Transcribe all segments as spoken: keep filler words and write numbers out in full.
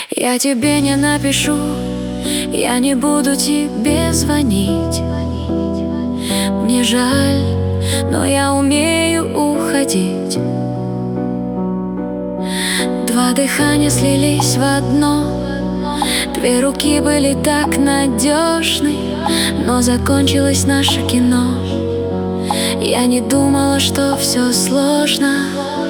Я тебе не напишу, я не буду тебе звонить. Мне жаль, но я умею уходить. Два дыхания слились в одно, две руки были так надежны, но закончилось наше кино. Я не думала, что все сложно.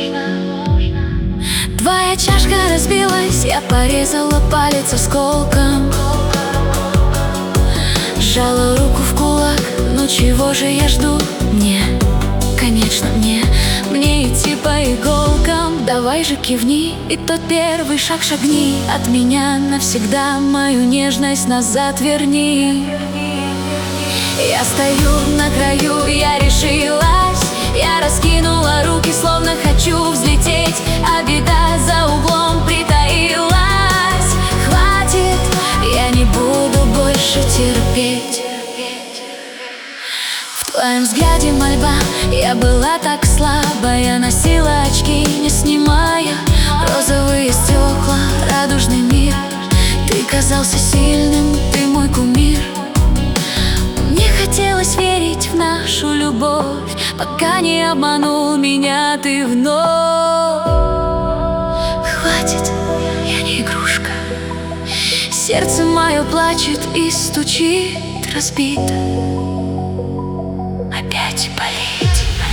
Твоя чашка разбилась, я порезала палец осколком. Сжала руку в кулак, ну чего же я жду? Мне, конечно мне, мне идти по иголкам. Давай же кивни, и тот первый шаг шагни. От меня навсегда мою нежность назад верни. Я стою на краю, я решилась. Я раскинула руки, словно хочу взлететь, а беда за углом притаилась. Хватит, я не буду больше терпеть. В твоем взгляде мольба, я была так слаба. Я носила очки, не снимая, розовые стекла, радужный мир. Ты казался сильным, ты мой кумир. Мне хотелось верить в нашу любовь, пока не обманул меня ты вновь. Хватит, я не игрушка. Сердце мое плачет и стучит разбито. Опять болит.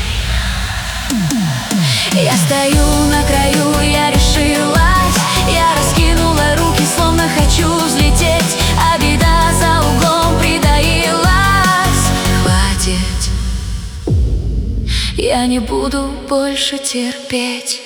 Я стою на краю, я решилась. Я раскинула руки, словно хочу взлететь, а беда за углом притаилась. Хватит, я не буду больше терпеть.